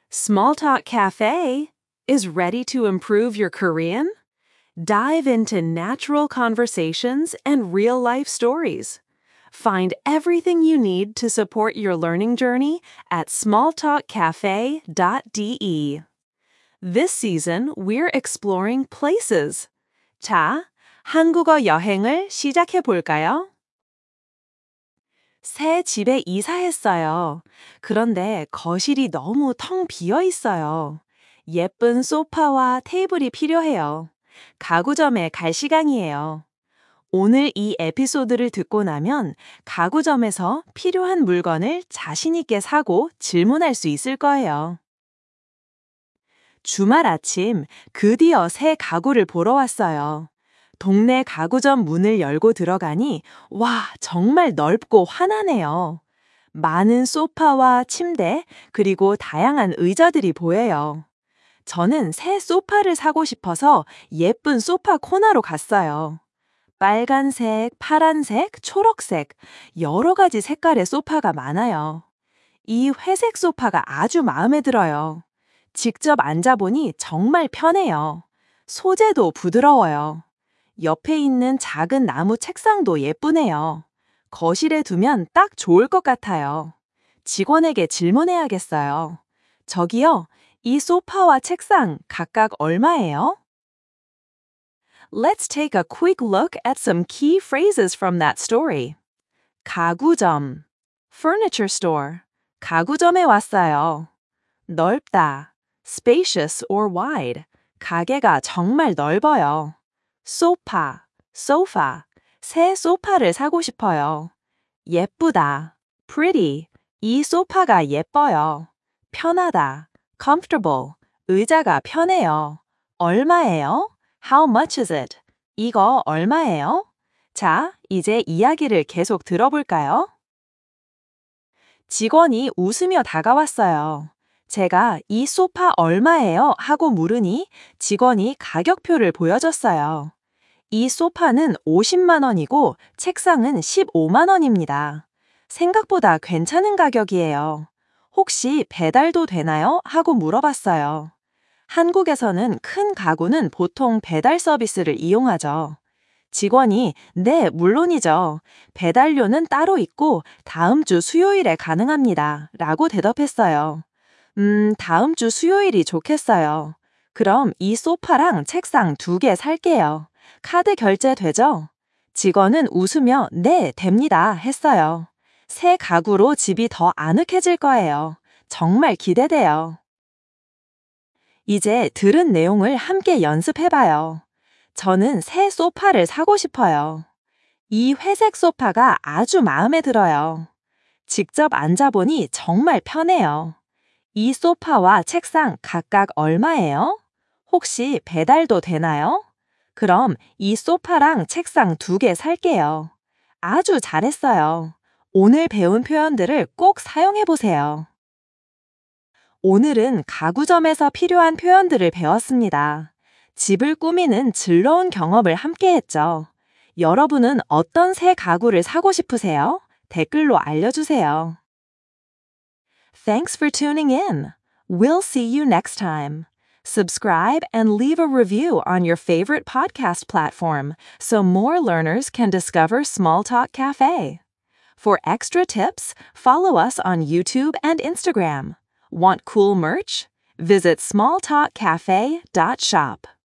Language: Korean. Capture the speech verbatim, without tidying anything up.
Small Talk Cafe is ready to improve your Korean? Dive into natural conversations and real-life stories. Find everything you need to support your learning journey at small talk cafe dot d e. This season, we're exploring places. 자, 한국어 여행을 시작해 볼까요? 새 집에 이사했어요. 그런데 거실이 너무 텅 비어 있어요. 예쁜 소파와 테이블이 필요해요. 가구점에 갈 시간이에요. 오늘 이 에피소드를 듣고 나면 가구점에서 필요한 물건을 자신 있게 사고 질문할 수 있을 거예요. 주말 아침 드디어 새 가구를 보러 왔어요. 동네 가구점 문을 열고 들어가니 와, 정말 넓고 환하네요. 많은 소파와 침대, 그리고 다양한 의자들이 보여요. 저는 새 소파를 사고 싶어서 예쁜 소파 코너로 갔어요. 빨간색, 파란색, 초록색, 여러 가지 색깔의 소파가 많아요. 이 회색 소파가 아주 마음에 들어요. 직접 앉아보니 정말 편해요. 소재도 부드러워요. 옆에 있는 작은 나무 책상도 예쁘네요. 거실에 두면 딱 좋을 것 같아요. 직원에게 질문해야겠어요. 저기요, 이 소파와 책상 각각 얼마예요? Let's take a quick look at some key phrases from that story. 가구점, furniture store, 가구점에 왔어요. 넓다, spacious or wide, 가게가 정말 넓어요. 소파, sofa, 새 소파를 사고 싶어요. 예쁘다, pretty, 이 소파가 예뻐요. 편하다, comfortable, 의자가 편해요. 얼마예요? How much is it? 이거 얼마예요? 자, 이제 이야기를 계속 들어볼까요? 직원이 웃으며 다가왔어요. 제가 이 소파 얼마예요? 하고 물으니 직원이 가격표를 보여줬어요. 이 소파는 오십만 원이고 책상은 십오만 원입니다. 생각보다 괜찮은 가격이에요. 혹시 배달도 되나요? 하고 물어봤어요. 한국에서는 큰 가구는 보통 배달 서비스를 이용하죠. 직원이 네, 물론이죠. 배달료는 따로 있고 다음 주 수요일에 가능합니다. 라고 대답했어요. 음, 다음 주 수요일이 좋겠어요. 그럼 이 소파랑 책상 두 개 살게요. 카드 결제 되죠? 직원은 웃으며 네, 됩니다. 했어요. 새 가구로 집이 더 아늑해질 거예요. 정말 기대돼요. 이제 들은 내용을 함께 연습해봐요. 저는 새 소파를 사고 싶어요. 이 회색 소파가 아주 마음에 들어요. 직접 앉아보니 정말 편해요. 이 소파와 책상 각각 얼마예요? 혹시 배달도 되나요? 그럼 이 소파랑 책상 두 개 살게요. 아주 잘했어요. 오늘 배운 표현들을 꼭 사용해보세요. 오늘은 가구점에서 필요한 표현들을 배웠습니다. 집을 꾸미는 즐거운 경험을 함께 했죠. 여러분은 어떤 새 가구를 사고 싶으세요? 댓글로 알려주세요. Thanks for tuning in. We'll see you next time. Subscribe and leave a review on your favorite podcast platform so more learners can discover Small Talk Cafe. For extra tips, follow us on YouTube and Instagram. Want cool merch? Visit small talk cafe dot shop.